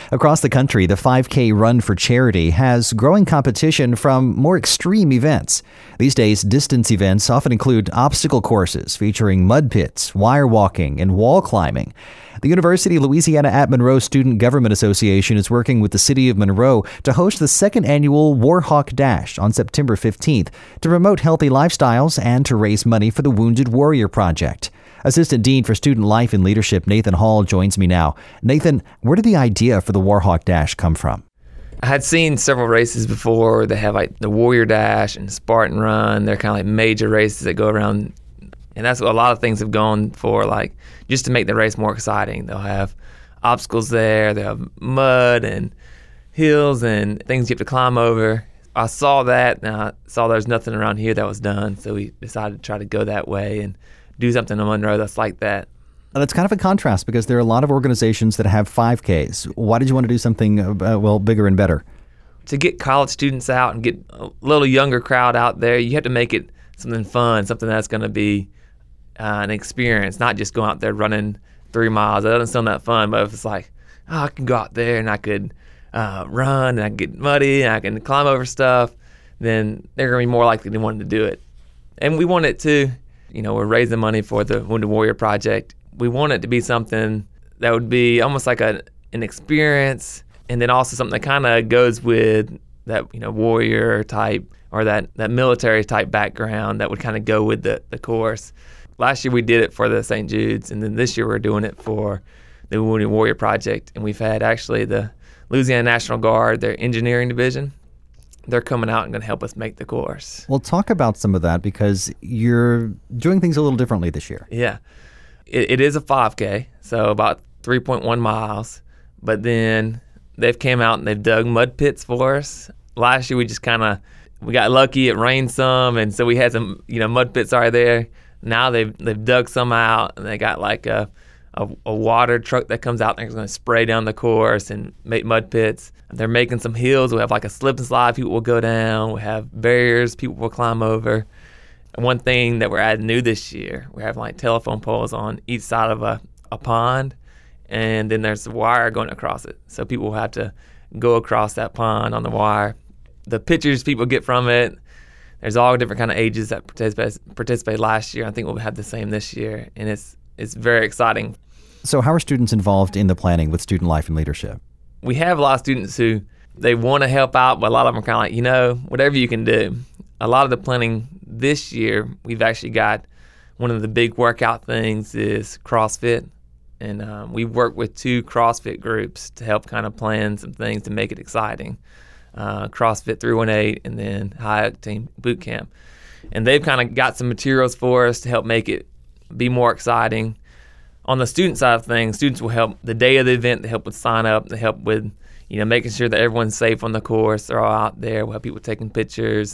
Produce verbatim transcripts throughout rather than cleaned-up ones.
Across the country, the five K Run for Charity has growing competition from more extreme events. These days, distance events often include obstacle courses featuring mud pits, wire walking, and wall climbing. The University of Louisiana at Monroe Student Government Association is working with the city of Monroe to host the second annual Warhawk Dash on September fifteenth to promote healthy lifestyles and to raise money for the Wounded Warrior Project. Assistant Dean for Student Life and Leadership Nathan Hall joins me now. Nathan, where did the idea for the Warhawk Dash come from? I had seen several races before. They have like the Warrior Dash and Spartan Run. They're kind of like major races that go around. And that's what a lot of things have gone for, like just to make the race more exciting. They'll have obstacles there. They'll have mud and hills and things you have to climb over. I saw that and I saw there's nothing around here that was done. So we decided to try to go that way and do something in Monroe that's like that. That's kind of a contrast because there are a lot of organizations that have five Ks. Why did you want to do something, uh, well, bigger and better? To get college students out and get a little younger crowd out there, you have to make it something fun, something that's going to be uh, an experience, not just going out there running three miles. That doesn't sound that fun, but if it's like, oh, I can go out there and I could uh, run and I can get muddy and I can climb over stuff, then they're going to be more likely to want to do it. And we want it to, you know, we're raising money for the Wounded Warrior Project. We want it to be something that would be almost like a, an experience, and then also something that kind of goes with that, you know, warrior type or that, that military type background that would kind of go with the, the course. Last year we did it for the Saint Jude's, and then this year we're doing it for the Wounded Warrior Project. And we've had actually the Louisiana National Guard, their engineering division, they're coming out and going to help us make the course. Well, talk about some of that because you're doing things a little differently this year. Yeah. It, it is a five K, so about three point one miles. But then they've came out and they've dug mud pits for us. Last year we just kind of, we got lucky, it rained some, and so we had some, you know, mud pits already there. Now they've they've dug some out, and they got like a a, a water truck that comes out and they're going to spray down the course and make mud pits. They're making some hills. We have like a slip and slide people will go down. We have barriers people will climb over. And one thing that we're adding new this year, we're having like telephone poles on each side of a, a pond, and then there's a wire going across it. So people will have to go across that pond on the wire. The pictures people get from it, there's all different kind of ages that participated, participated last year. I think we'll have the same this year, and it's it's very exciting. So how are students involved in the planning with Student Life and Leadership? We have a lot of students who, they want to help out, but a lot of them are kind of like, you know, whatever you can do. A lot of the planning this year, we've actually got one of the big workout things is CrossFit. And um, we work with two CrossFit groups to help kind of plan some things to make it exciting. Uh, CrossFit three one eight and then High Octane Boot Camp. And they've kind of got some materials for us to help make it be more exciting. On the student side of things, students will help the day of the event. They help with sign up. They help with, you know, making sure that everyone's safe on the course. They're all out there. We'll have people taking pictures.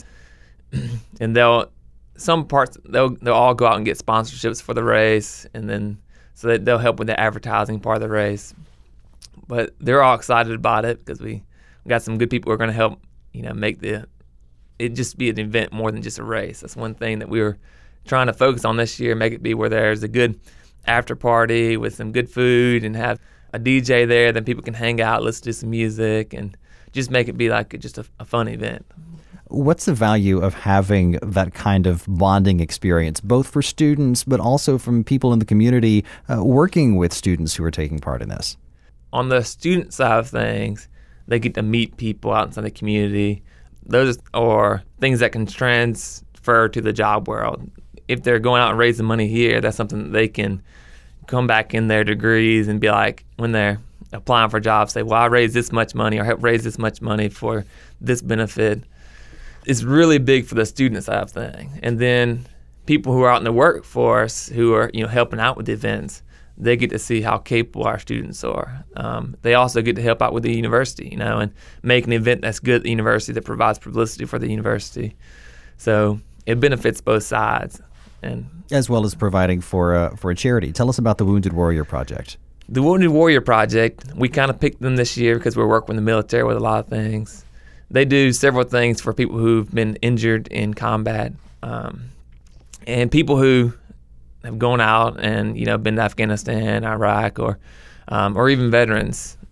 And they'll, some parts, they'll they'll all go out and get sponsorships for the race. And then, so that they'll help with the advertising part of the race. But they're all excited about it because we, we got some good people who are going to help, you know, make the, it just be an event more than just a race. That's one thing that we were trying to focus on this year, make it be where there's a good after party with some good food and have a D J there, then people can hang out, listen to some music, and just make it be like just a, a fun event. What's the value of having that kind of bonding experience, both for students but also from people in the community uh, working with students who are taking part in this? On the student side of things, they get to meet people out inside the community. Those are things that can transfer to the job world. If they're going out and raising money here, that's something that they can come back in their degrees and be like, when they're applying for jobs, say, well, I raised this much money or help raise this much money for this benefit. It's really big for the student side of things. And then people who are out in the workforce who are, you know, helping out with the events, they get to see how capable our students are. Um, they also get to help out with the university, you know, and make an event that's good at the university that provides publicity for the university. So it benefits both sides. And as well as providing for a, for a charity. Tell us about the Wounded Warrior Project. The Wounded Warrior Project, we kind of picked them this year because we're working with the military with a lot of things. They do several things for people who've been injured in combat, um, and people who have gone out and, you know, been to Afghanistan, Iraq, or um, or even veterans.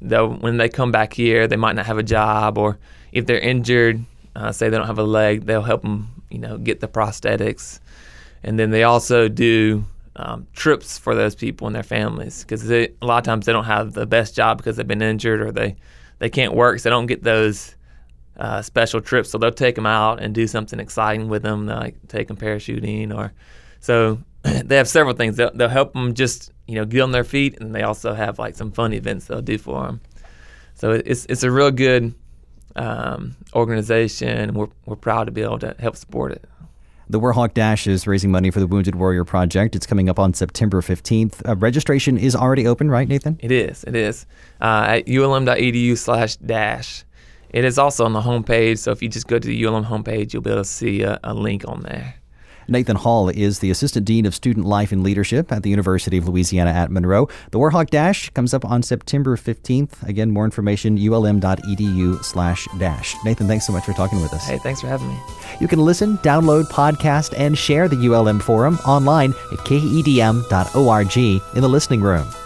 they'll when they come back here, they might not have a job, or if they're injured, uh, say they don't have a leg, they'll help them, you know, get the prosthetics. And then they also do um, trips for those people and their families, because a lot of times they don't have the best job because they've been injured, or they, they can't work, so they don't get those uh, special trips. So they'll take them out and do something exciting with them, like take them parachuting, or so they have several things. They'll, they'll help them just, you know, get on their feet, and they also have like some fun events they'll do for them. So it's it's a real good um, organization, and we're we're proud to be able to help support it. The Warhawk Dash is raising money for the Wounded Warrior Project. It's coming up on September fifteenth. Uh, registration is already open, right, Nathan? It is. It is. Uh, at ulm.edu slash dash. It is also on the homepage, so if you just go to the U L M homepage, you'll be able to see a, a link on there. Nathan Hall is the Assistant Dean of Student Life and Leadership at the University of Louisiana at Monroe. The Warhawk Dash comes up on September fifteenth. Again, more information, ulm.edu slash dash. Nathan, thanks so much for talking with us. Hey, thanks for having me. You can listen, download, podcast, and share the U L M Forum online at k e d m dot org in the listening room.